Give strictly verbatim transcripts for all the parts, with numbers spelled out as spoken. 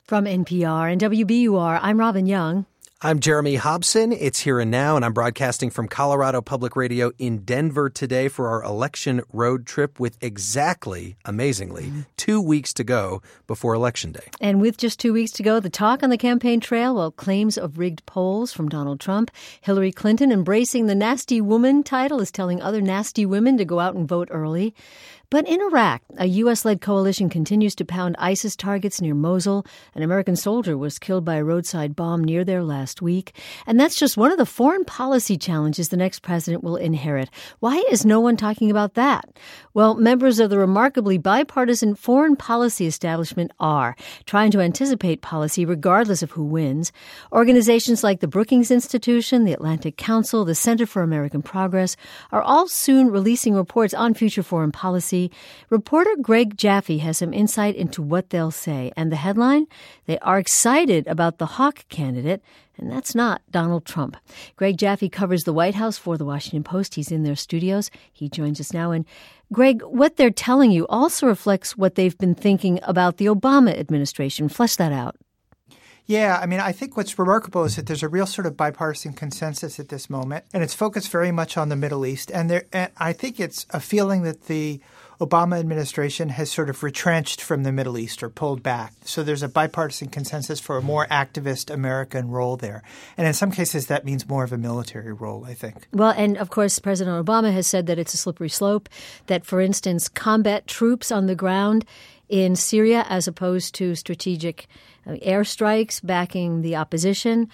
From N P R and W B U R, I'm Robin Young. I'm Jeremy Hobson. It's Here and Now, and I'm broadcasting from Colorado Public Radio in Denver today for our election road trip with exactly, amazingly, two weeks to go before Election Day. And with just two weeks to go, the talk on the campaign trail, well, claims of rigged polls from Donald Trump. Hillary Clinton embracing the nasty woman title is telling other nasty women to go out and vote early. But in Iraq, a U S-led coalition continues to pound ISIS targets near Mosul. An American soldier was killed by a roadside bomb near there last week. And that's just one of the foreign policy challenges the next president will inherit. Why is no one talking about that? Well, members of the remarkably bipartisan foreign policy establishment are trying to anticipate policy regardless of who wins. Organizations like the Brookings Institution, the Atlantic Council, the Center for American Progress are all soon releasing reports on future foreign policy. Reporter Greg Jaffe has some insight into what they'll say. And the headline? They are excited about the hawk candidate, and that's not Donald Trump. Greg Jaffe covers the White House for the Washington Post. He's in their studios. He joins us now. And Greg, what they're telling you also reflects what they've been thinking about the Obama administration. Flesh that out. Yeah, I mean, I think what's remarkable is that there's a real sort of bipartisan consensus at this moment, and it's focused very much on the Middle East. And, there, and I think it's a feeling that the Obama administration has sort of retrenched from the Middle East or pulled back. So there's a bipartisan consensus for a more activist American role there. And in some cases, that means more of a military role, I think. Well, and of course, President Obama has said that it's a slippery slope, that, for instance, combat troops on the ground in Syria as opposed to strategic uh, airstrikes backing the opposition,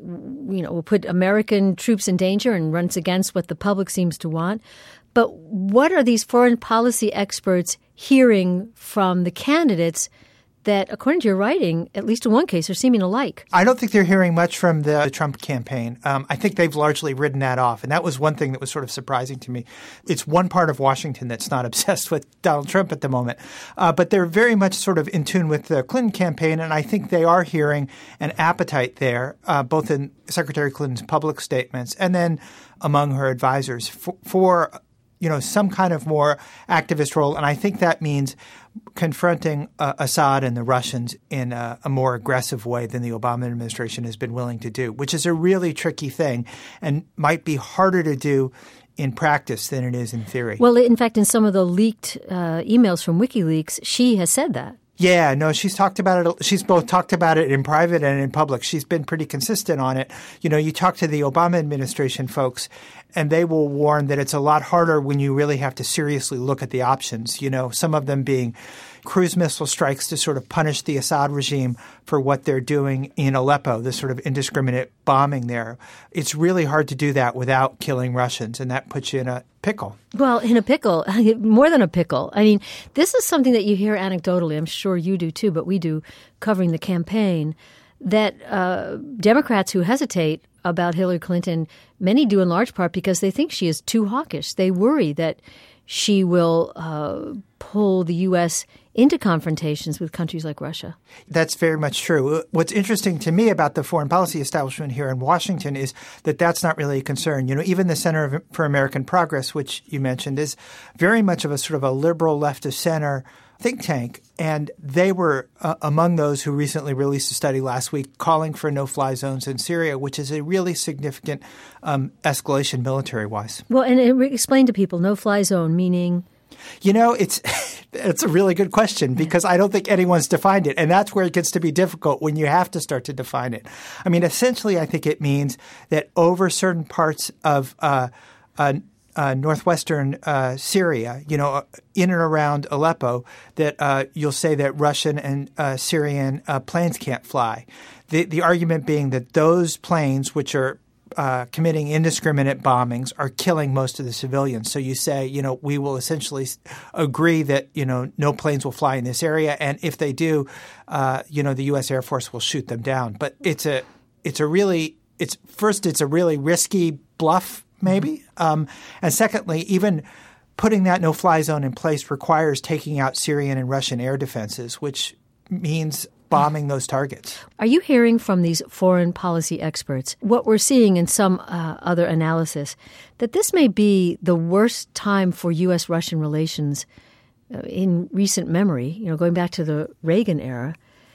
you know, will put American troops in danger and runs against what the public seems to want. But what are these foreign policy experts hearing from the candidates that, according to your writing, at least in one case, are seeming alike? I don't think they're hearing much from the Trump campaign. Um, I think they've largely ridden that off. And that was one thing that was sort of surprising to me. It's one part of Washington that's not obsessed with Donald Trump at the moment. Uh, but they're very much sort of in tune with the Clinton campaign. And I think they are hearing an appetite there, uh, both in Secretary Clinton's public statements and then among her advisors for, for you know, some kind of more activist role. And I think that means confronting uh, Assad and the Russians in a, a more aggressive way than the Obama administration has been willing to do, which is a really tricky thing and might be harder to do in practice than it is in theory. Well, in fact, in some of the leaked uh, emails from WikiLeaks, she has said that. Yeah, no, she's talked about it. She's both talked about it in private and in public. She's been pretty consistent on it. You know, you talk to the Obama administration folks, and they will warn that it's a lot harder when you really have to seriously look at the options, you know, some of them being cruise missile strikes to sort of punish the Assad regime for what they're doing in Aleppo, this sort of indiscriminate bombing there. It's really hard to do that without killing Russians, and that puts you in a pickle. Well, in a pickle, more than a pickle. I mean, this is something that you hear anecdotally. I'm sure you do too, but we do covering the campaign, that uh, Democrats who hesitate about Hillary Clinton, many do in large part because they think she is too hawkish. They worry that she will uh, pull the U S into confrontations with countries like Russia. That's very much true. What's interesting to me about the foreign policy establishment here in Washington is that that's not really a concern. You know, even the Center for American Progress, which you mentioned, is very much of a sort of a liberal left of center think tank. And they were uh, among those who recently released a study last week calling for no-fly zones in Syria, which is a really significant um, escalation military-wise. Well, and it re- explain to people, no-fly zone meaning? You know, it's it's a really good question because I don't think anyone's defined it. And that's where it gets to be difficult when you have to start to define it. I mean, essentially, I think it means that over certain parts of uh, uh, uh, northwestern uh, Syria, you know, in and around Aleppo, that uh, you'll say that Russian and uh, Syrian uh, planes can't fly. The, the argument being that those planes, which are Uh, committing indiscriminate bombings, are killing most of the civilians. So you say, you know, we will essentially agree that, you know, no planes will fly in this area. And if they do, uh, you know, the U S Air Force will shoot them down. But it's a it's a really it's first, it's a really risky bluff, maybe. Um, and secondly, even putting that no-fly zone in place requires taking out Syrian and Russian air defenses, which means bombing those targets. Are you hearing from these foreign policy experts what we're seeing in some uh, other analysis, that this may be the worst time for U S Russian relations uh, in recent memory, you know, going back to the Reagan era,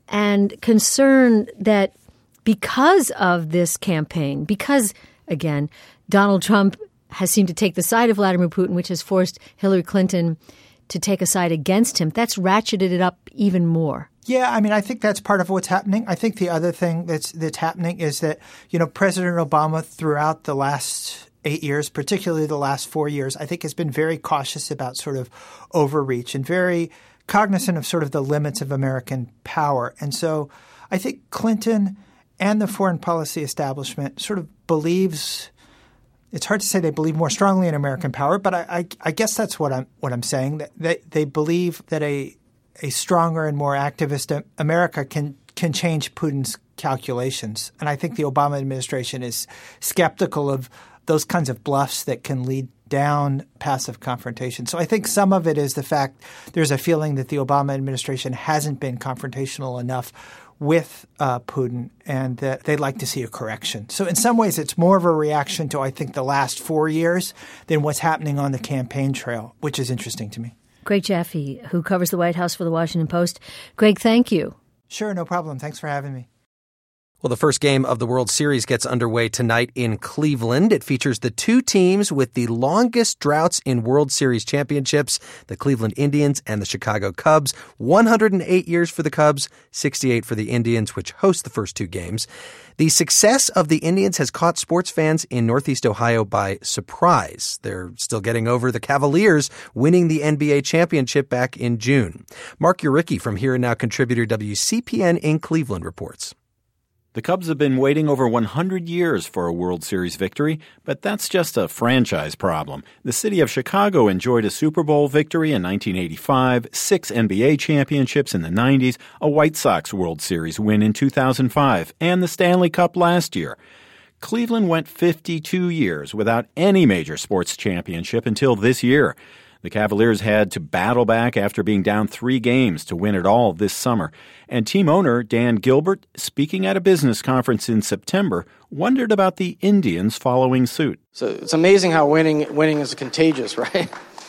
and concern that because of this campaign, because, again, Donald Trump has seemed to take the side of Vladimir Putin, which has forced Hillary Clinton to take a side against him, that's ratcheted it up even more. Yeah, I mean, I think that's part of what's happening. I think the other thing that's that's happening is that, you know, President Obama throughout the last eight years, particularly the last four years, I think has been very cautious about sort of overreach and very cognizant of sort of the limits of American power. And so I think Clinton and the foreign policy establishment sort of believes – it's hard to say they believe more strongly in American power, but I, I, I guess that's what I'm what I'm saying. That they, they believe that a a stronger and more activist America can can change Putin's calculations. And I think the Obama administration is skeptical of those kinds of bluffs that can lead down passive confrontation. So I think some of it is the fact there's a feeling that the Obama administration hasn't been confrontational enough with uh, Putin, and that they'd like to see a correction. So in some ways, it's more of a reaction to, I think, the last four years than what's happening on the campaign trail, which is interesting to me. Greg Jaffe, who covers the White House for the Washington Post. Greg, thank you. Sure, no problem. Thanks for having me. Well, the first game of the World Series gets underway tonight in Cleveland. It features the two teams with the longest droughts in World Series championships, the Cleveland Indians and the Chicago Cubs. one hundred eight years for the Cubs, sixty-eight for the Indians, which host the first two games. The success of the Indians has caught sports fans in Northeast Ohio by surprise. They're still getting over the Cavaliers winning the N B A championship back in June. Mark Uricki from Here and Now contributor W C P N in Cleveland reports. The Cubs have been waiting over one hundred years for a World Series victory, but that's just a franchise problem. The city of Chicago enjoyed a Super Bowl victory in nineteen eighty-five, six N B A championships in the nineties, a White Sox World Series win in two thousand five, and the Stanley Cup last year. Cleveland went fifty-two years without any major sports championship until this year. The Cavaliers had to battle back after being down three games to win it all this summer. And team owner Dan Gilbert, speaking at a business conference in September, wondered about the Indians following suit. So it's amazing how winning winning is contagious, right?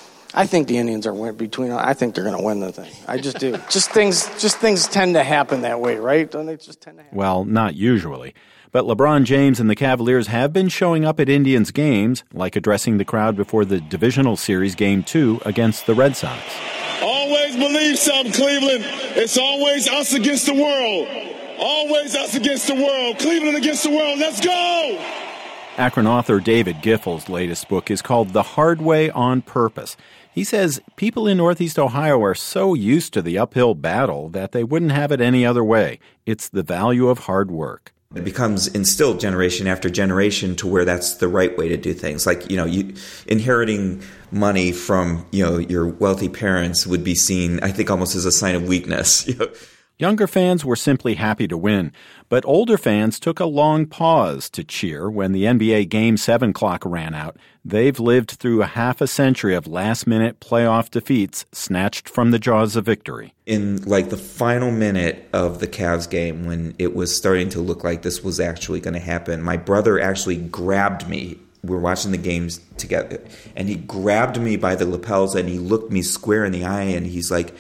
I think the Indians are win between. I think they're going to win the thing. I just do. just things, just things tend to happen that way, right? Don't they just tend to happen? Well, not usually. But LeBron James and the Cavaliers have been showing up at Indians games, like addressing the crowd before the divisional series Game two against the Red Sox. Always believe something, Cleveland. It's always us against the world. Always us against the world. Cleveland against the world. Let's go! Akron author David Giffel's latest book is called The Hard Way on Purpose. He says people in Northeast Ohio are so used to the uphill battle that they wouldn't have it any other way. It's the value of hard work. It becomes instilled generation after generation to where that's the right way to do things. Like, you know, you inheriting money from, you know, your wealthy parents would be seen, I think, almost as a sign of weakness. You know? Younger fans were simply happy to win, but older fans took a long pause to cheer when the N B A Game seven clock ran out. They've lived through a half a century of last-minute playoff defeats snatched from the jaws of victory. In, like, the final minute of the Cavs game, when it was starting to look like this was actually going to happen, my brother actually grabbed me. We were watching the games together, and he grabbed me by the lapels, and he looked me square in the eye, and he's like,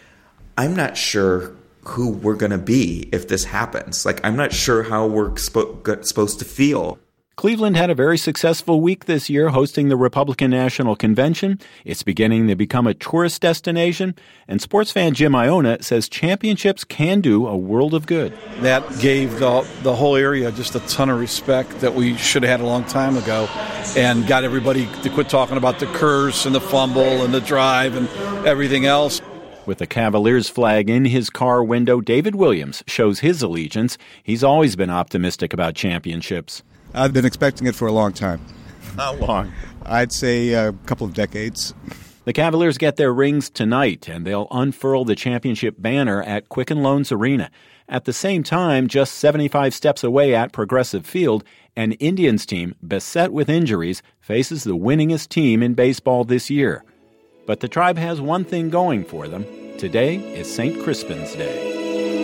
I'm not sure who we're going to be if this happens. Like, I'm not sure how we're spo- supposed to feel. Cleveland had a very successful week this year hosting the Republican National Convention. It's beginning to become a tourist destination. And sports fan Jim Iona says championships can do a world of good. That gave the, the whole area just a ton of respect that we should have had a long time ago, and got everybody to quit talking about the curse and the fumble and the drive and everything else. With the Cavaliers flag in his car window, David Williams shows his allegiance. He's always been optimistic about championships. I've been expecting it for a long time. How long? I'd say a couple of decades. The Cavaliers get their rings tonight, and they'll unfurl the championship banner at Quicken Loans Arena. At the same time, just seventy-five steps away at Progressive Field, an Indians team beset with injuries faces the winningest team in baseball this year. But the Tribe has one thing going for them. Today is Saint Crispin's Day.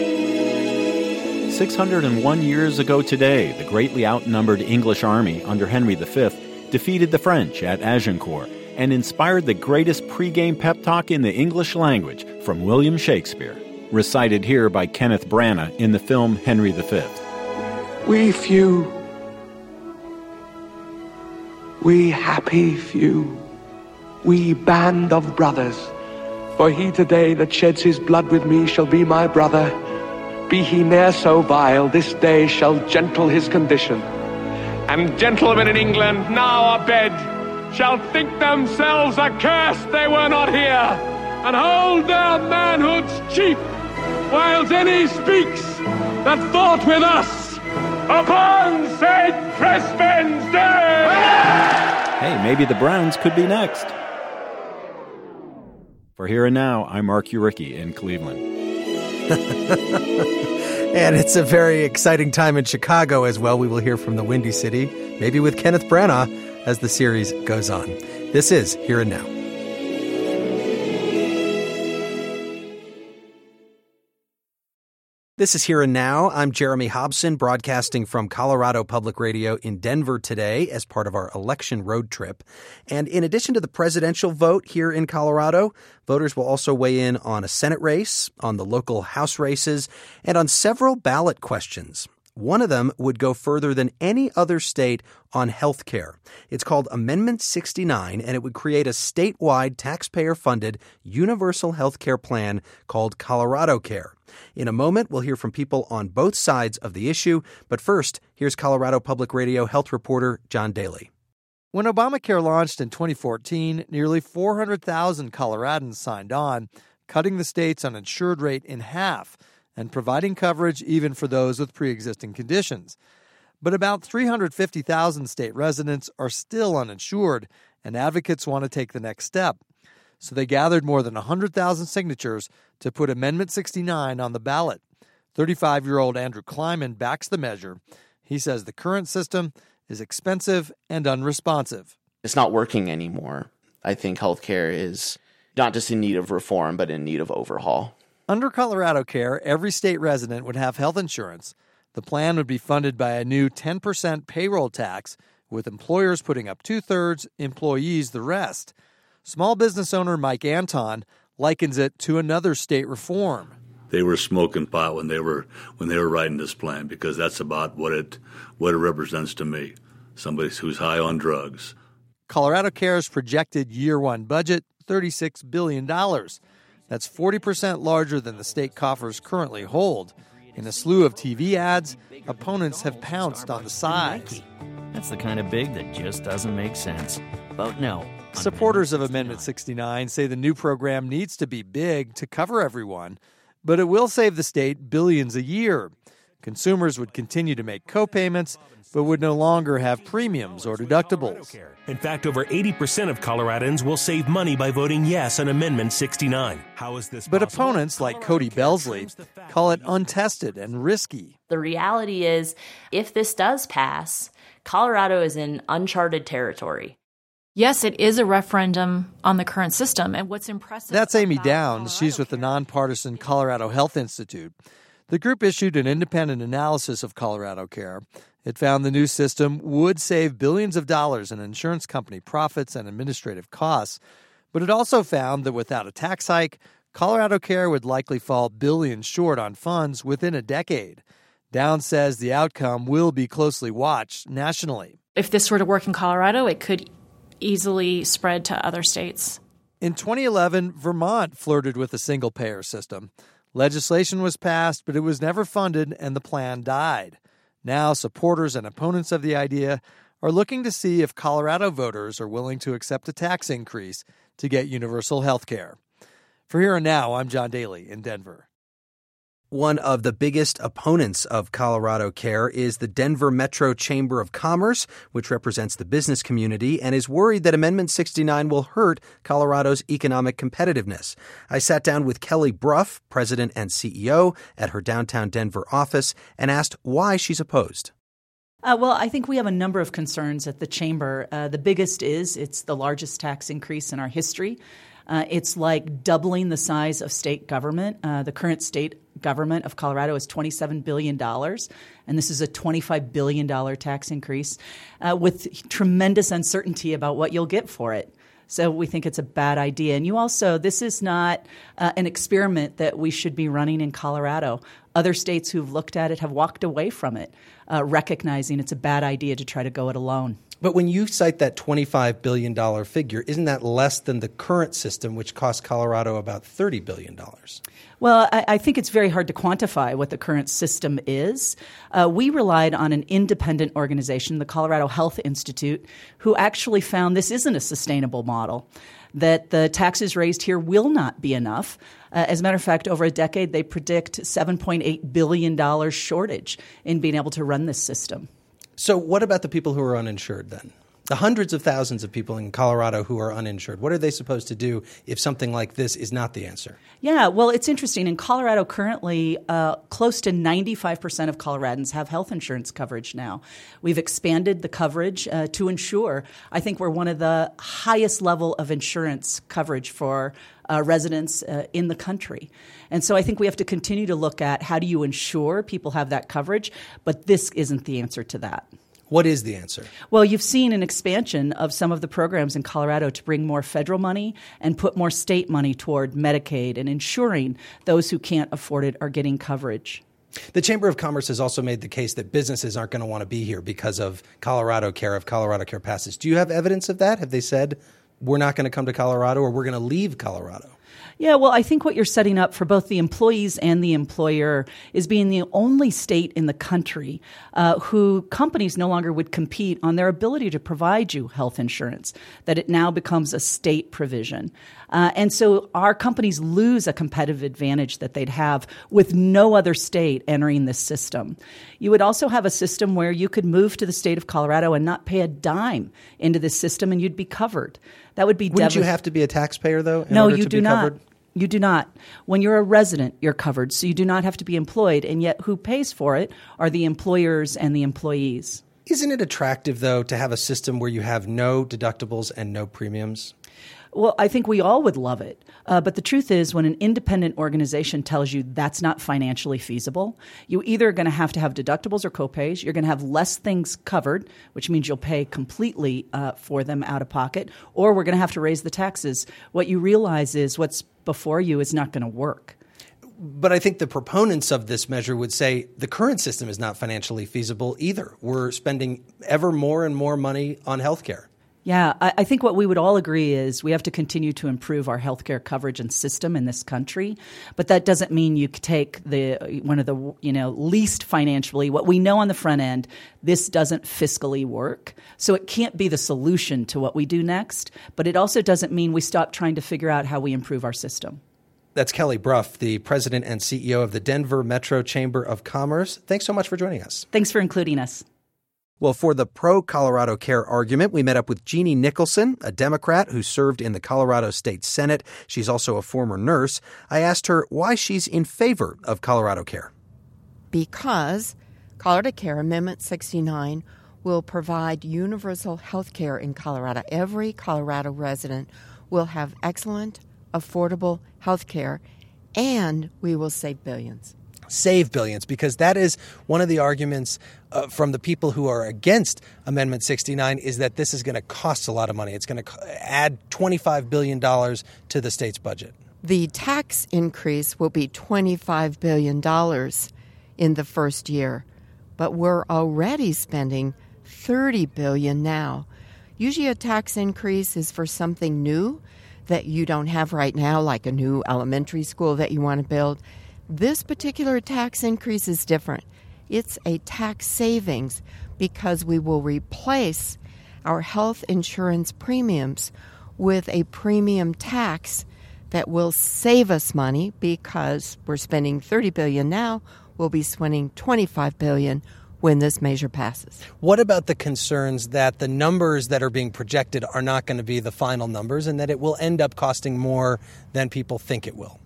six hundred one years ago today, the greatly outnumbered English army under Henry the Fifth defeated the French at Agincourt and inspired the greatest pregame pep talk in the English language from William Shakespeare. recited here by Kenneth Branagh in the film Henry the Fifth. We few, we happy few, we band of brothers, for he today that sheds his blood with me shall be my brother. Be he ne'er so vile, this day shall gentle his condition. And gentlemen in England now abed shall think themselves accursed they were not here, and hold their manhood's chief, whiles any speaks that fought with us upon Saint Crispin's Day! Hey, maybe the Browns could be next. For Here and Now, I'm Mark Uricki in Cleveland. And it's a very exciting time in Chicago as well. We will hear from the Windy City, maybe with Kenneth Branagh, as the series goes on. This is Here and Now. This is Here and Now. I'm Jeremy Hobson, broadcasting from Colorado Public Radio in Denver today as part of our election road trip. And in addition to the presidential vote here in Colorado, voters will also weigh in on a Senate race, on the local House races, and on several ballot questions. One of them would go further than any other state on health care. It's called Amendment sixty-nine, and it would create a statewide taxpayer-funded universal health care plan called Colorado Care. In a moment, we'll hear from people on both sides of the issue. But first, here's Colorado Public Radio health reporter John Daly. When Obamacare launched in twenty fourteen, nearly four hundred thousand Coloradans signed on, cutting the state's uninsured rate in half and providing coverage even for those with pre-existing conditions. But about three hundred fifty thousand state residents are still uninsured, and advocates want to take the next step. So they gathered more than one hundred thousand signatures to put Amendment sixty-nine on the ballot. thirty-five-year-old Andrew Kleiman backs the measure. He says the current system is expensive and unresponsive. It's not working anymore. I think healthcare is not just in need of reform, but in need of overhaul. Under Colorado Care, every state resident would have health insurance. The plan would be funded by a new ten percent payroll tax, with employers putting up two-thirds, employees the rest. Small business owner Mike Anton likens it to another state reform. They were smoking pot when they were when they were writing this plan, because that's about what it what it represents to me. Somebody who's high on drugs. Colorado Care's projected year one budget, thirty-six billion dollars. That's forty percent larger than the state coffers currently hold. In a slew of T V ads, opponents have pounced on the size. That's the kind of big that just doesn't make sense. Vote no. Supporters of Amendment sixty-nine say the new program needs to be big to cover everyone, but it will save the state billions a year. Consumers would continue to make co-payments, but would no longer have premiums or deductibles. In fact, over eighty percent of Coloradans will save money by voting yes on Amendment sixty-nine. How is this But possible? Opponents like Cody Belsley call it untested and risky. The reality is, if this does pass, Colorado is in uncharted territory. Yes, it is a referendum on the current system. And what's impressive... That's Amy Downs. She's with the nonpartisan Colorado Health Institute. The group issued an independent analysis of Colorado Care. It found the new system would save billions of dollars in insurance company profits and administrative costs. But it also found that without a tax hike, Colorado Care would likely fall billions short on funds within a decade. Downs says the outcome will be closely watched nationally. If this were to work in Colorado, it could easily spread to other states. In twenty eleven, Vermont flirted with a single-payer system. Legislation was passed, but it was never funded, and the plan died. Now, supporters and opponents of the idea are looking to see if Colorado voters are willing to accept a tax increase to get universal health care. For Here and Now, I'm John Daly in Denver. One of the biggest opponents of Colorado Care is the Denver Metro Chamber of Commerce, which represents the business community and is worried that Amendment sixty-nine will hurt Colorado's economic competitiveness. I sat down with Kelly Bruff, president and C E O, at her downtown Denver office and asked why she's opposed. Uh, well, I think we have a number of concerns at the chamber. Uh, the biggest is it's the largest tax increase in our history. Uh, it's like doubling the size of state government. Uh, the current state government of Colorado is twenty-seven billion dollars, and this is a twenty-five billion dollars tax increase uh, with tremendous uncertainty about what you'll get for it. So we think it's a bad idea. And you also, this is not uh, an experiment that we should be running in Colorado. Other states who've looked at it have walked away from it, uh, recognizing it's a bad idea to try to go it alone. But when you cite that twenty-five billion dollars figure, isn't that less than the current system, which costs Colorado about thirty billion dollars? Well, I, I think it's very hard to quantify what the current system is. Uh, we relied on an independent organization, the Colorado Health Institute, who actually found this isn't a sustainable model, that the taxes raised here will not be enough. Uh, as a matter of fact, over a decade, they predict seven point eight billion dollars shortage in being able to run this system. So what about the people who are uninsured then? The hundreds of thousands of people in Colorado who are uninsured, what are they supposed to do if something like this is not the answer? Yeah, well, it's interesting. In Colorado currently, uh, close to ninety-five percent of Coloradans have health insurance coverage now. We've expanded the coverage uh, to ensure, I think we're one of the highest level of insurance coverage for uh, residents uh, in the country. And so I think we have to continue to look at how do you ensure people have that coverage, but this isn't the answer to that. What is the answer? Well, you've seen an expansion of some of the programs in Colorado to bring more federal money and put more state money toward Medicaid and ensuring those who can't afford it are getting coverage. The Chamber of Commerce has also made the case that businesses aren't going to want to be here because of Colorado Care, if Colorado Care passes. Do you have evidence of that? Have they said, we're not going to come to Colorado or we're going to leave Colorado? Yeah, well, I think what you're setting up for both the employees and the employer is being the only state in the country uh, who companies no longer would compete on their ability to provide you health insurance, that it now becomes a state provision. Uh, and so our companies lose a competitive advantage that they'd have with no other state entering this system. You would also have a system where you could move to the state of Colorado and not pay a dime into this system and you'd be covered. That would be Wouldn't dev- you have to be a taxpayer, though, in no, order you to do be not. covered? You do not. When you're a resident, you're covered, so you do not have to be employed, and yet who pays for it are the employers and the employees. Isn't it attractive, though, to have a system where you have no deductibles and no premiums? Well, I think we all would love it. Uh, but the truth is, when an independent organization tells you that's not financially feasible, you either are going to have to have deductibles or copays. You're going to have less things covered, which means you'll pay completely uh, for them out of pocket, or we're going to have to raise the taxes. What you realize is what's before you is not going to work. But I think the proponents of this measure would say the current system is not financially feasible either. We're spending ever more and more money on health care. Yeah, I, I think what we would all agree is we have to continue to improve our healthcare coverage and system in this country. But that doesn't mean you take the one of the you know least financially. What we know on the front end, this doesn't fiscally work. So it can't be the solution to what we do next. But it also doesn't mean we stop trying to figure out how we improve our system. That's Kelly Brough, the president and C E O of the Denver Metro Chamber of Commerce. Thanks so much for joining us. Thanks for including us. Well, for the pro-Colorado Care argument, we met up with Jeannie Nicholson, a Democrat who served in the Colorado State Senate. She's also a former nurse. I asked her why she's in favor of Colorado Care. Because Colorado Care Amendment sixty-nine will provide universal health care in Colorado. Every Colorado resident will have excellent, affordable health care, and we will save billions. Save billions, because that is one of the arguments uh, from the people who are against Amendment sixty-nine is that this is going to cost a lot of money. It's going to add twenty-five billion dollars to the state's budget. The tax increase will be twenty-five billion dollars in the first year, but we're already spending thirty billion dollars now. Usually a tax increase is for something new that you don't have right now, like a new elementary school that you want to build. This particular tax increase is different. It's a tax savings because we will replace our health insurance premiums with a premium tax that will save us money because we're spending thirty billion dollars now. We'll be spending twenty-five billion dollars when this measure passes. What about the concerns that the numbers that are being projected are not going to be the final numbers and that it will end up costing more than people think it will?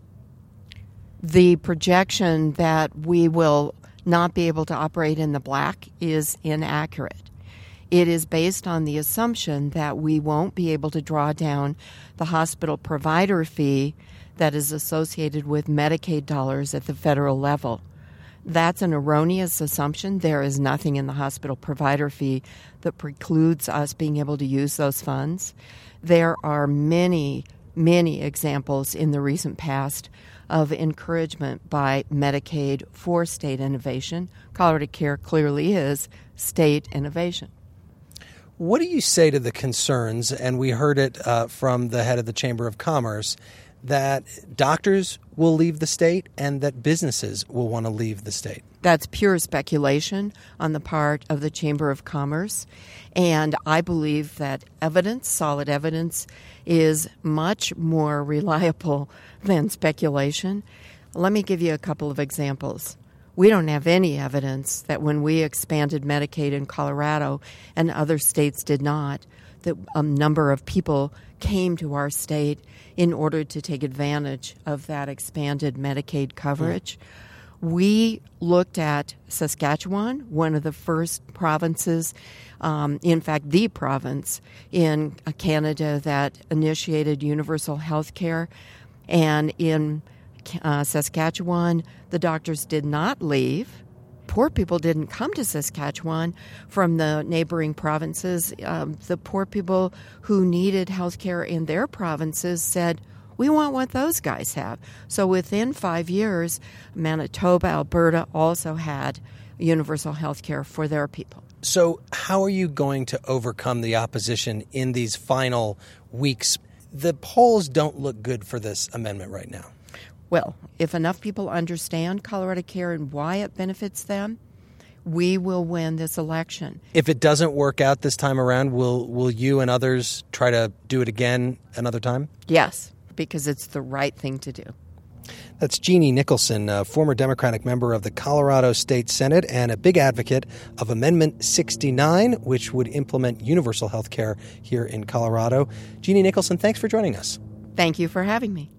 The projection that we will not be able to operate in the black is inaccurate. It is based on the assumption that we won't be able to draw down the hospital provider fee that is associated with Medicaid dollars at the federal level. That's an erroneous assumption. There is nothing in the hospital provider fee that precludes us being able to use those funds. There are many, many examples in the recent past of encouragement by Medicaid for state innovation. Colorado Care clearly is state innovation. What do you say to the concerns, and we heard it uh, from the head of the Chamber of Commerce, that doctors will leave the state and that businesses will want to leave the state? That's pure speculation on the part of the Chamber of Commerce. And I believe that evidence, solid evidence, is much more reliable than speculation. Let me give you a couple of examples. We don't have any evidence that when we expanded Medicaid in Colorado and other states did not, that a number of people came to our state in order to take advantage of that expanded Medicaid coverage. Mm. We looked at Saskatchewan, one of the first provinces, um, in fact, the province in Canada that initiated universal health care. And in uh, Saskatchewan, the doctors did not leave. Poor people didn't come to Saskatchewan from the neighboring provinces. Um, the poor people who needed health care in their provinces said, we want what those guys have. So within five years, Manitoba, Alberta also had universal health care for their people. So how are you going to overcome the opposition in these final weeks? The polls don't look good for this amendment right now. Well, if enough people understand Colorado Care and why it benefits them, we will win this election. If it doesn't work out this time around, will will you and others try to do it again another time? Yes, because it's the right thing to do. That's Jeannie Nicholson, a former Democratic member of the Colorado State Senate and a big advocate of Amendment sixty-nine, which would implement universal health care here in Colorado. Jeannie Nicholson, thanks for joining us. Thank you for having me.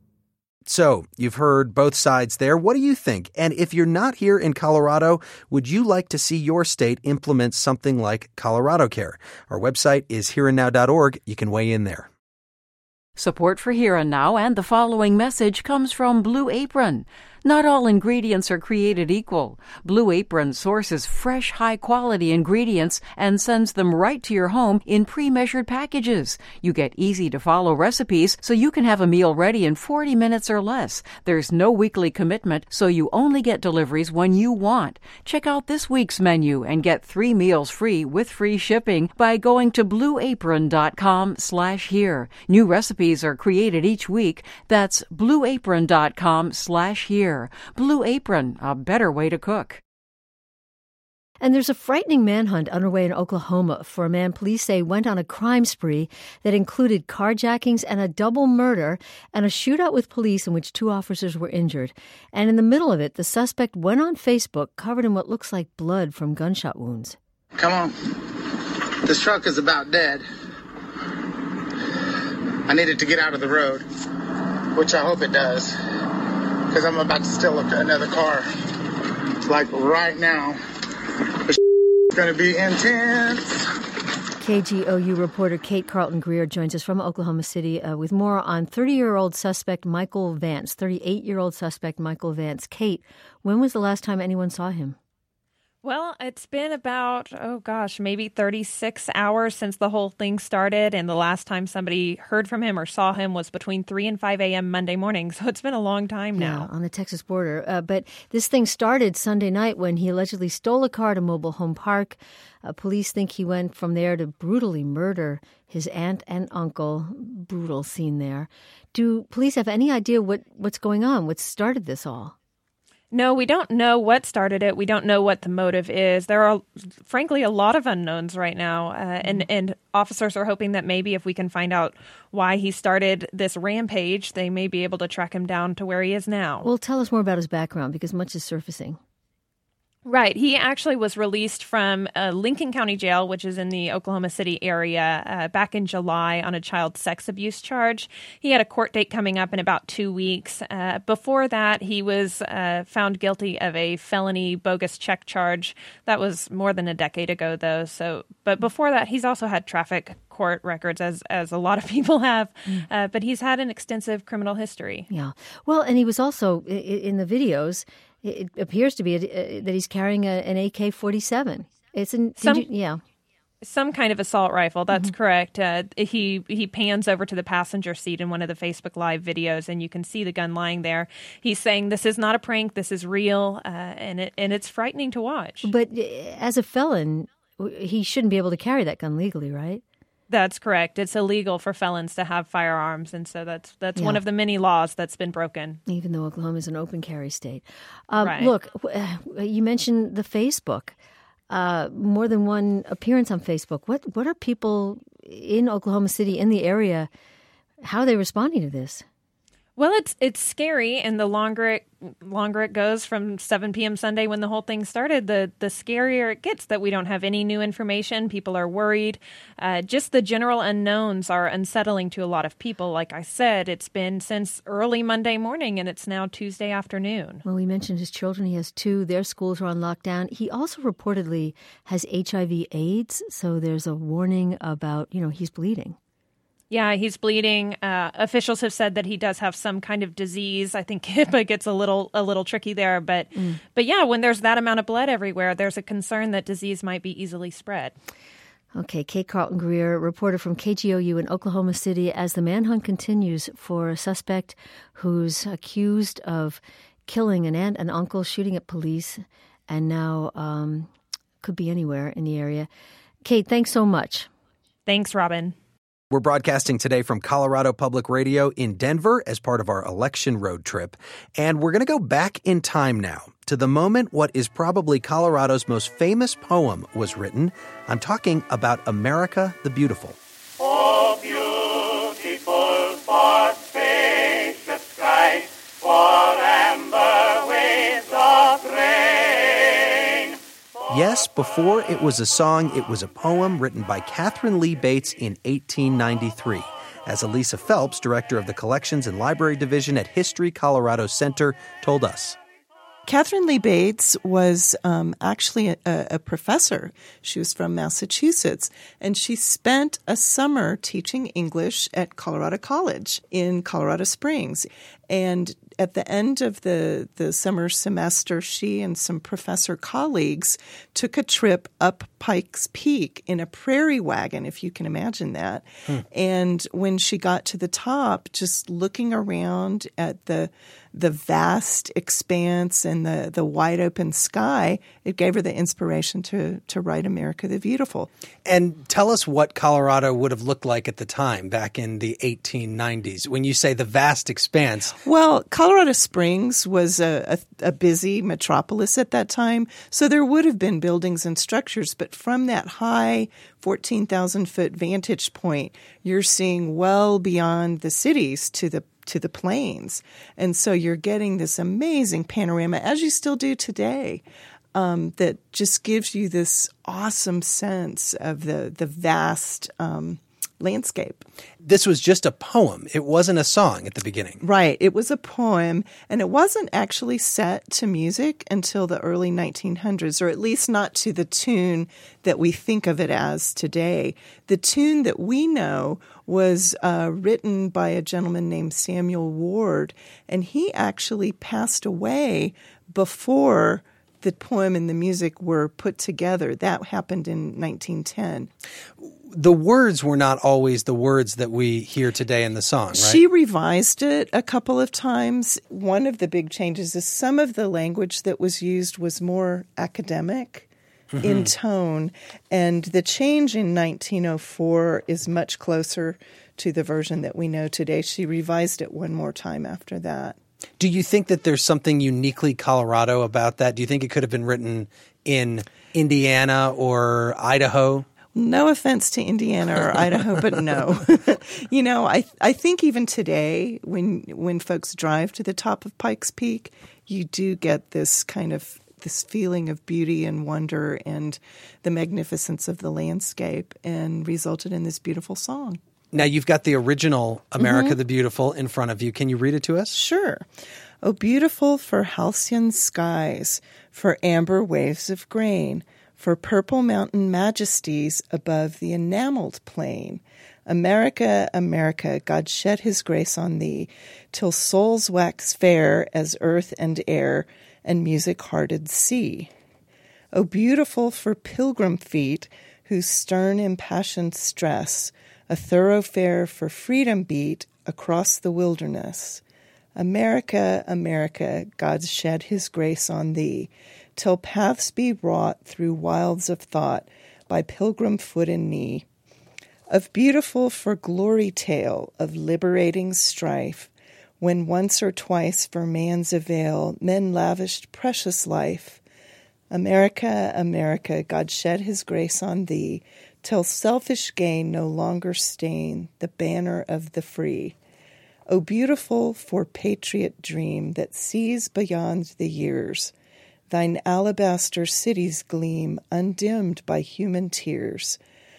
So, you've heard both sides there. What do you think? And if you're not here in Colorado, would you like to see your state implement something like Colorado Care? Our website is here and now dot org. You can weigh in there. Support for Here and Now and the following message comes from Blue Apron. Not all ingredients are created equal. Blue Apron sources fresh, high-quality ingredients and sends them right to your home in pre-measured packages. You get easy-to-follow recipes so you can have a meal ready in forty minutes or less. There's no weekly commitment, so you only get deliveries when you want. Check out this week's menu and get three meals free with free shipping by going to blueapron.com slash here. New recipes are created each week. That's blueapron.com slash here. Blue Apron, a better way to cook. And there's a frightening manhunt underway in Oklahoma for a man police say went on a crime spree that included carjackings and a double murder and a shootout with police in which two officers were injured. And in the middle of it, the suspect went on Facebook covered in what looks like blood from gunshot wounds. Come on. This truck is about dead. I needed to get out of the road, which I hope it does. Because I'm about to steal another car, like right now. It's going to be intense. K G O U reporter Kate Carlton-Greer joins us from Oklahoma City uh, with more on thirty-year-old suspect Michael Vance, thirty-eight-year-old suspect Michael Vance. Kate, when was the last time anyone saw him? Well, it's been about, oh gosh, maybe thirty-six hours since the whole thing started. And the last time somebody heard from him or saw him was between three and five a.m. Monday morning. So it's been a long time now. Yeah, on the Texas border. Uh, but this thing started Sunday night when he allegedly stole a car at a mobile home park. Uh, police think he went from there to brutally murder his aunt and uncle. Brutal scene there. Do police have any idea what, what's going on? What started this all? No, we don't know what started it. We don't know what the motive is. There are, frankly, a lot of unknowns right now. Uh, and, and officers are hoping that maybe if we can find out why he started this rampage, they may be able to track him down to where he is now. Well, tell us more about his background, because much is surfacing. Right. He actually was released from uh, Lincoln County Jail, which is in the Oklahoma City area, uh, back in July on a child sex abuse charge. He had a court date coming up in about two weeks. Uh, before that, he was uh, found guilty of a felony bogus check charge. That was more than a decade ago, though. So, but before that, he's also had traffic court records, as as a lot of people have. Mm. Uh, but he's had an extensive criminal history. Yeah. Well, and he was also, in the videos, It appears to be a, that he's carrying a, an A K forty-seven. It's an Some, you, yeah. Some kind of assault rifle. That's mm-hmm. correct. Uh, he he pans over to the passenger seat in one of the Facebook Live videos, and you can see the gun lying there. He's saying, "This is not a prank. This is real," uh, and it and it's frightening to watch. But as a felon, he shouldn't be able to carry that gun legally, right? That's correct. It's illegal for felons to have firearms, and so that's that's yeah. one of the many laws that's been broken. Even though Oklahoma is an open carry state. Um, right. Look, you mentioned the Facebook. Uh, more than one appearance on Facebook. What what are people in Oklahoma City, in the area, how are they responding to this? Well, it's it's scary, and the longer it longer it goes from seven p.m. Sunday when the whole thing started, the the scarier it gets that we don't have any new information. People are worried. Uh, just the general unknowns are unsettling to a lot of people. Like I said, it's been since early Monday morning, and it's now Tuesday afternoon. Well, we mentioned his children. He has two. Their schools are on lockdown. He also reportedly has H I V AIDS, so there's a warning about, you know, he's bleeding. Yeah, he's bleeding. Uh, officials have said that he does have some kind of disease. I think HIPAA gets a little a little tricky there, but mm. but yeah, when there's that amount of blood everywhere, there's a concern that disease might be easily spread. Okay, Kate Carlton-Greer, reporter from K G O U in Oklahoma City, as the manhunt continues for a suspect who's accused of killing an aunt and uncle, shooting at police, and now um, could be anywhere in the area. Kate, thanks so much. Thanks, Robin. We're broadcasting today from Colorado Public Radio in Denver as part of our election road trip. And we're going to go back in time now to the moment what is probably Colorado's most famous poem was written. I'm talking about America the Beautiful. Oh, beautiful for spacious skies, for amber waves of rain. Yes, before it was a song, it was a poem written by Catherine Lee Bates in eighteen ninety-three. As Elisa Phelps, director of the Collections and Library Division at History Colorado Center, told us. Catherine Lee Bates was um, actually a, a professor. She was from Massachusetts, and she spent a summer teaching English at Colorado College in Colorado Springs. And at the end of the, the summer semester, she and some professor colleagues took a trip up Pikes Peak in a prairie wagon, if you can imagine that. Hmm. And when she got to the top, just looking around at the the vast expanse and the, the wide open sky, it gave her the inspiration to, to write America the Beautiful. And tell us what Colorado would have looked like at the time, back in the eighteen nineties, when you say the vast expanse. Well, Colorado Springs was a, a, a busy metropolis at that time, so there would have been buildings and structures, but from that high fourteen thousand foot vantage point, you're seeing well beyond the cities to the to the plains. And so you're getting this amazing panorama, as you still do today, um, that just gives you this awesome sense of the, the vast um, landscape. This was just a poem. It wasn't a song at the beginning. Right. It was a poem, and it wasn't actually set to music until the early nineteen hundreds, or at least not to the tune that we think of it as today. The tune that we know was uh, written by a gentleman named Samuel Ward, and he actually passed away before the poem and the music were put together. That happened in nineteen ten. The words were not always the words that we hear today in the song, right? She revised it a couple of times. One of the big changes is some of the language that was used was more academic mm-hmm. in tone, and the change in nineteen oh four is much closer to the version that we know today. She revised it one more time after that. Do you think that there's something uniquely Colorado about that? Do you think it could have been written in Indiana or Idaho? No offense to Indiana or Idaho, but no. You know, I I think even today, when when folks drive to the top of Pikes Peak, you do get this kind of this feeling of beauty and wonder and the magnificence of the landscape, and resulted in this beautiful song. Now, you've got the original America mm-hmm. the Beautiful in front of you. Can you read it to us? Sure. Oh, beautiful for halcyon skies, for amber waves of grain, for purple mountain majesties above the enameled plain. America, America, God shed his grace on thee, till souls wax fair as earth and air, and music-hearted sea. O beautiful for pilgrim feet whose stern impassioned stress a thoroughfare for freedom beat across the wilderness. America, America, God shed his grace on thee, till paths be wrought through wilds of thought by pilgrim foot and knee. Of beautiful for glory tale of liberating strife, when once or twice for man's avail men lavished precious life. America, America, God shed his grace on thee, till selfish gain no longer stain the banner of the free. O beautiful for patriot dream that sees beyond the years, thine alabaster cities gleam undimmed by human tears.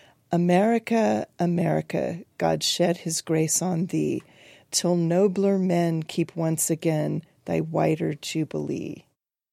America, America, God shed his grace on thee, till nobler men keep once again thy whiter jubilee.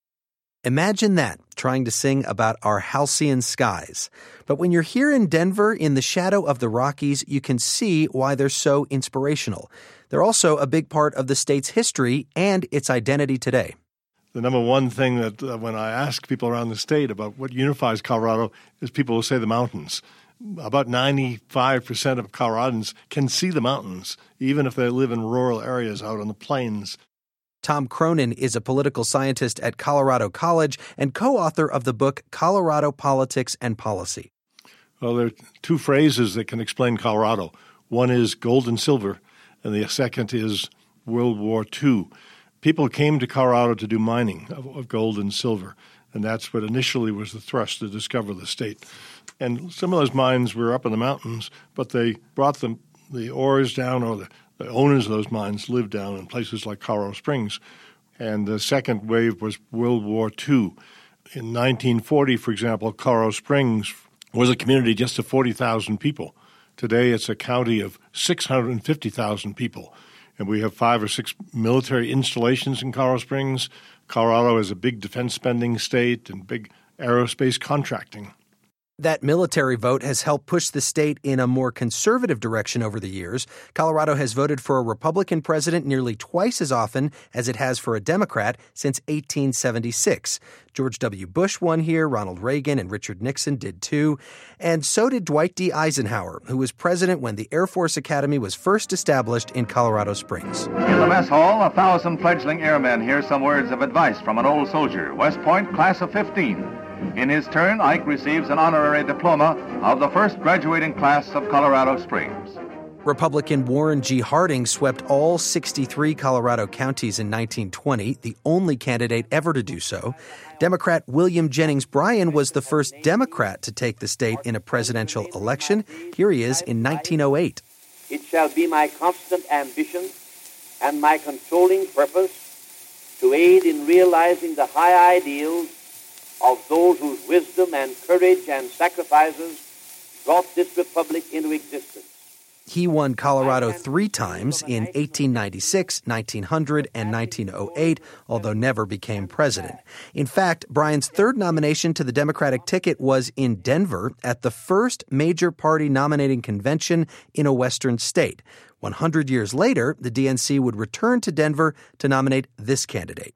Imagine that, trying to sing about our halcyon skies. But when you're here in Denver, in the shadow of the Rockies, you can see why they're so inspirational. They're also a big part of the state's history and its identity today. The number one thing that uh, when I ask people around the state about what unifies Colorado is people will say the mountains. About ninety-five percent of Coloradans can see the mountains, even if they live in rural areas out on the plains. Tom Cronin is a political scientist at Colorado College and co-author of the book Colorado Politics and Policy. Well, there are two phrases that can explain Colorado. One is gold and silver, and the second is World War Two. People came to Colorado to do mining of, of gold and silver, and that's what initially was the thrust to discover the state. And some of those mines were up in the mountains, but they brought them, the ores down, or the, the owners of those mines lived down in places like Colorado Springs. And the second wave was World War Two. In nineteen forty, for example, Colorado Springs was a community just of forty thousand people. Today it's a county of six hundred fifty thousand people. And we have five or six military installations in Colorado Springs. Colorado is a big defense spending state and big aerospace contracting. That military vote has helped push the state in a more conservative direction over the years. Colorado has voted for a Republican president nearly twice as often as it has for a Democrat since eighteen seventy-six. George W. Bush won here, Ronald Reagan and Richard Nixon did too. And so did Dwight D. Eisenhower, who was president when the Air Force Academy was first established in Colorado Springs. In the mess hall, a thousand fledgling airmen hear some words of advice from an old soldier, West Point, class of fifteen. In his turn, Ike receives an honorary diploma of the first graduating class of Colorado Springs. Republican Warren G. Harding swept all sixty-three Colorado counties in nineteen twenty, the only candidate ever to do so. Democrat William Jennings Bryan was the first Democrat to take the state in a presidential election. Here he is in nineteen oh eight. It shall be my constant ambition and my controlling purpose to aid in realizing the high ideals of those whose wisdom and courage and sacrifices brought this republic into existence. He won Colorado three times in eighteen ninety-six, nineteen hundred, and nineteen oh eight, although never became president. In fact, Bryan's third nomination to the Democratic ticket was in Denver at the first major party nominating convention in a Western state. one hundred years later, the D N C would return to Denver to nominate this candidate.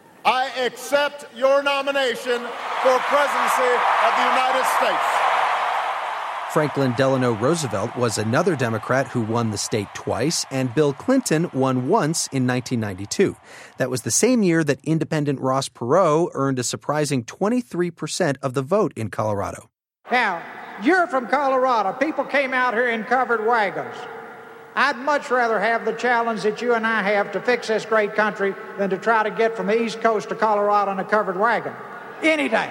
I accept your nomination for presidency of the United States. Franklin Delano Roosevelt was another Democrat who won the state twice, and Bill Clinton won once in nineteen ninety-two. That was the same year that independent Ross Perot earned a surprising twenty-three percent of the vote in Colorado. Now, you're from Colorado. People came out here in covered wagons. I'd much rather have the challenge that you and I have to fix this great country than to try to get from the East Coast to Colorado in a covered wagon. Any day.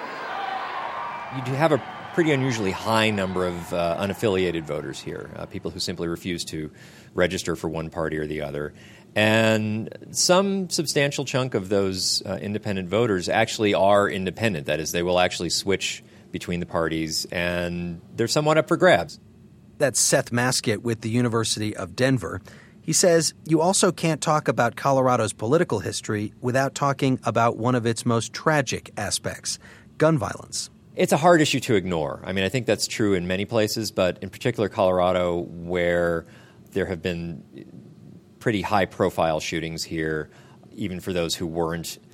You do have a pretty unusually high number of uh, unaffiliated voters here, uh, people who simply refuse to register for one party or the other. And some substantial chunk of those uh, independent voters actually are independent. That is, they will actually switch between the parties, and they're somewhat up for grabs. That's Seth Maskett with the University of Denver. He says you also can't talk about Colorado's political history without talking about one of its most tragic aspects, gun violence. It's a hard issue to ignore. I mean, I think that's true in many places, but in particular Colorado, where there have been pretty high-profile shootings here, even for those who weren't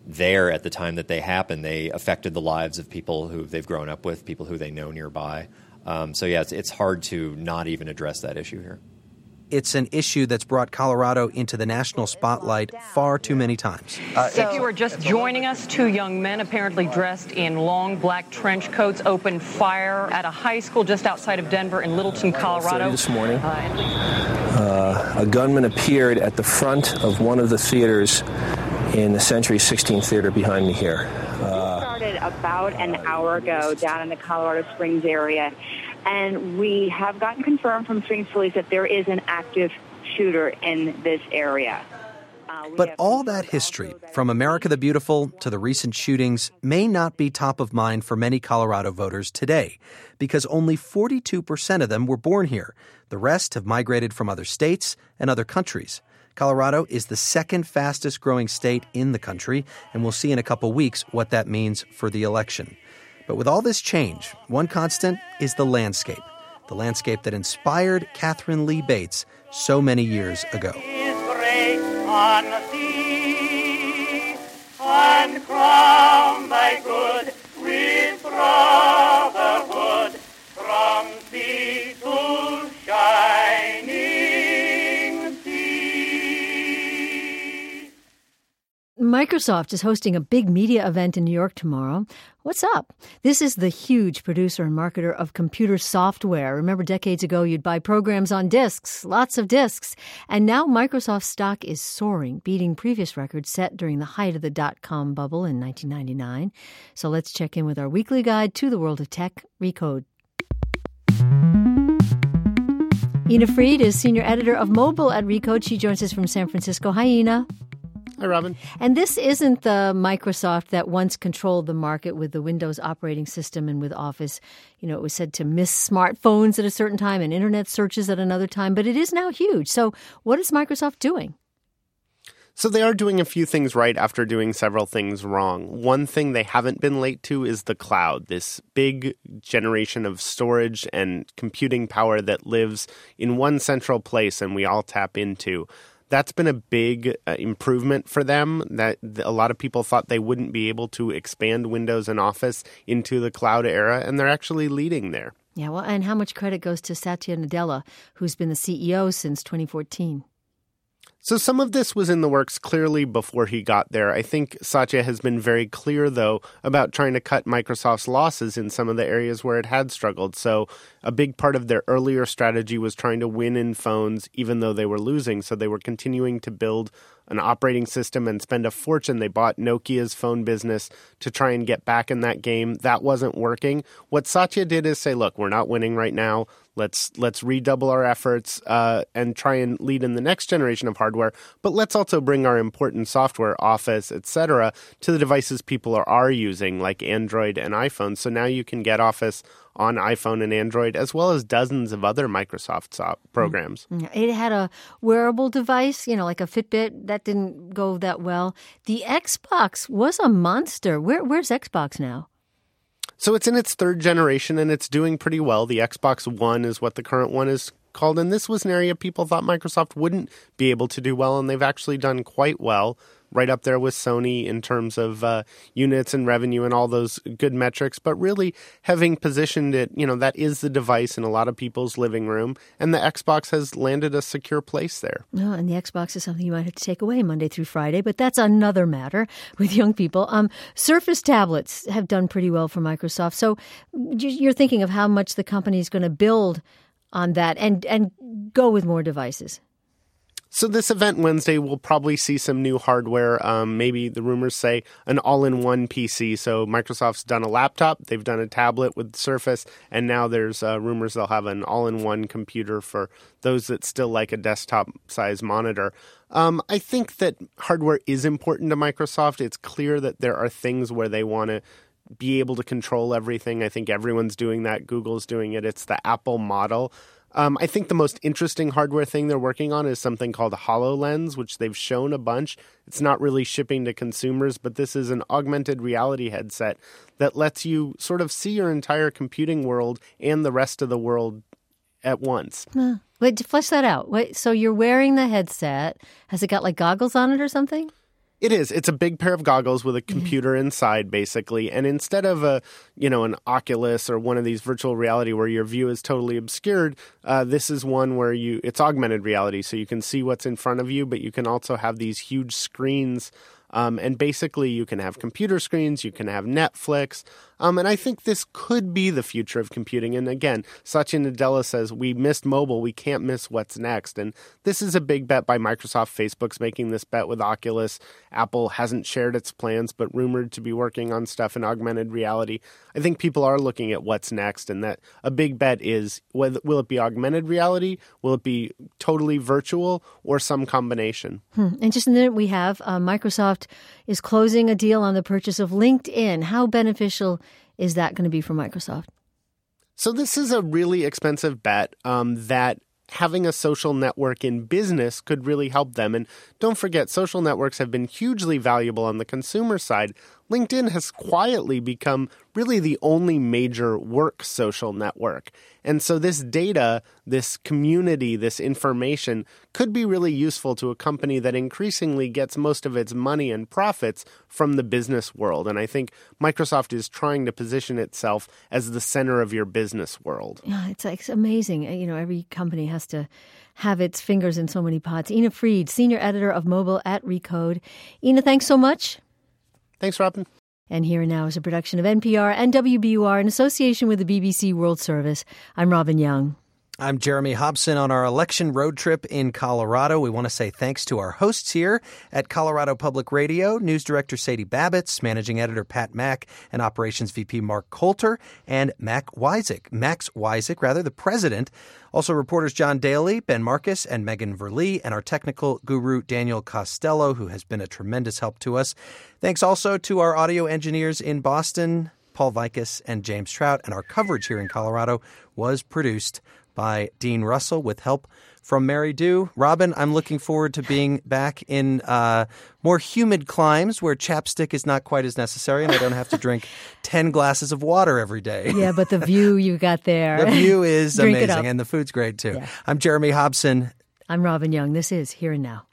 there at the time that they happened. They affected the lives of people who they've grown up with, people who they know nearby. Um, so, yeah, it's, it's hard to not even address that issue here. It's an issue that's brought Colorado into the national spotlight far too many times. Uh, if you are just joining us, two young men apparently dressed in long black trench coats opened fire at a high school just outside of Denver in Littleton, Colorado. This morning, uh, a gunman appeared at the front of one of the theaters in the Century sixteen Theater behind me here. Uh, it started about an hour ago down in the Colorado Springs area. And we have gotten confirmed from Springs Police that there is an active shooter in this area. Uh, but all that history, from America the Beautiful to the recent shootings, may not be top of mind for many Colorado voters today, because only forty-two percent of them were born here. The rest have migrated from other states and other countries. Colorado is the second fastest growing state in the country, and we'll see in a couple weeks what that means for the election. But with all this change, one constant is the landscape, the landscape that inspired Catherine Lee Bates so many years ago. On the sea, and crown thy good with brotherhood from sea to shining sea. Microsoft is hosting a big media event in New York tomorrow. What's up? This is the huge producer and marketer of computer software. Remember, decades ago, you'd buy programs on disks, lots of disks. And now Microsoft stock is soaring, beating previous records set during the height of the dot-com bubble in nineteen ninety-nine. So let's check in with our weekly guide to the world of tech, Recode. Ina Fried is senior editor of mobile at Recode. She joins us from San Francisco. Hi, Ina. Hi, Robin. And this isn't the Microsoft that once controlled the market with the Windows operating system and with Office. You know, it was said to miss smartphones at a certain time and internet searches at another time, but it is now huge. So what is Microsoft doing? So they are doing a few things right after doing several things wrong. One thing they haven't been late to is the cloud, this big generation of storage and computing power that lives in one central place and we all tap into. That's been a big uh, improvement for them, that a lot of people thought they wouldn't be able to expand Windows and Office into the cloud era, and they're actually leading there. Yeah, well, and how much credit goes to Satya Nadella, who's been the C E O since twenty fourteen? So some of this was in the works clearly before he got there. I think Satya has been very clear, though, about trying to cut Microsoft's losses in some of the areas where it had struggled. So a big part of their earlier strategy was trying to win in phones, even though they were losing. So they were continuing to build an operating system and spend a fortune. They bought Nokia's phone business to try and get back in that game. That wasn't working. What Satya did is say, look, we're not winning right now. Let's let's redouble our efforts uh, and try and lead in the next generation of hardware. But let's also bring our important software, Office, et cetera, to the devices people are, are using, like Android and iPhone. So now you can get Office on iPhone and Android, as well as dozens of other Microsoft so- programs. It had a wearable device, you know, like a Fitbit. That didn't go that well. The Xbox was a monster. Where, where's Xbox now? So it's in its third generation, and it's doing pretty well. The Xbox One is what the current one is called, and this was an area people thought Microsoft wouldn't be able to do well, and they've actually done quite well, right up there with Sony in terms of uh, units and revenue and all those good metrics. But really, having positioned it, you know, that is the device in a lot of people's living room, and the Xbox has landed a secure place there. Oh, and the Xbox is something you might have to take away Monday through Friday, but that's another matter with young people. Um, Surface tablets have done pretty well for Microsoft. So you're thinking of how much the company is going to build on that and, and go with more devices. So this event Wednesday will probably see some new hardware. Um, maybe the rumors say an all-in-one P C. So Microsoft's done a laptop, they've done a tablet with Surface, and now there's uh, rumors they'll have an all-in-one computer for those that still like a desktop-size monitor. Um, I think that hardware is important to Microsoft. It's clear that there are things where they want to be able to control everything. I think everyone's doing that. Google's doing it. It's the Apple model. Um, I think the most interesting hardware thing they're working on is something called HoloLens, which they've shown a bunch. It's not really shipping to consumers, but this is an augmented reality headset that lets you sort of see your entire computing world and the rest of the world at once. Uh, wait, flesh that out. Wait, so you're wearing the headset. Has it got like goggles on it or something? It is. It's a big pair of goggles with a computer inside, basically. And instead of a, you know, an Oculus or one of these virtual reality where your view is totally obscured, uh, this is one where you it's augmented reality, so you can see what's in front of you, but you can also have these huge screens. Um, and basically, you can have computer screens, you can have Netflix. Um, and I think this could be the future of computing. And again, Satya Nadella says, we missed mobile, we can't miss what's next. And this is a big bet by Microsoft. Facebook's making this bet with Oculus. Apple hasn't shared its plans, but rumored to be working on stuff in augmented reality. I think people are looking at what's next, and that a big bet is, will it be augmented reality? Will it be totally virtual, or some combination? Hmm. And just in a minute, we have uh, Microsoft is closing a deal on the purchase of LinkedIn. How beneficial is that going to be for Microsoft? So this is a really expensive bet um, that having a social network in business could really help them. And don't forget, social networks have been hugely valuable on the consumer side. LinkedIn has quietly become really the only major work social network. And so this data, this community, this information could be really useful to a company that increasingly gets most of its money and profits from the business world. And I think Microsoft is trying to position itself as the center of your business world. Yeah, it's, it's amazing. You know, every company has to have its fingers in so many pots. Ina Fried, Senior Editor of Mobile at Recode. Ina, thanks so much. Thanks, Robin. And Here and Now is a production of N P R and W B U R in association with the B B C World Service. I'm Robin Young. I'm Jeremy Hobson on our election road trip in Colorado. We want to say thanks to our hosts here at Colorado Public Radio, News Director Sadie Babitz, Managing Editor Pat Mack, and Operations V P Mark Coulter, and Mac Wyzik, Max Wyzik, rather, the president. Also reporters John Daly, Ben Marcus, and Megan Verlee, and our technical guru Daniel Costello, who has been a tremendous help to us. Thanks also to our audio engineers in Boston, Paul Vikas and James Trout, and our coverage here in Colorado was produced by Dean Russell with help from Mary Dew. Robin, I'm looking forward to being back in uh, more humid climes where chapstick is not quite as necessary and I don't have to drink ten glasses of water every day. Yeah, but the view you got there. The view is Drink it amazing up. and the food's great too. Yeah. I'm Jeremy Hobson. I'm Robin Young. This is Here and Now.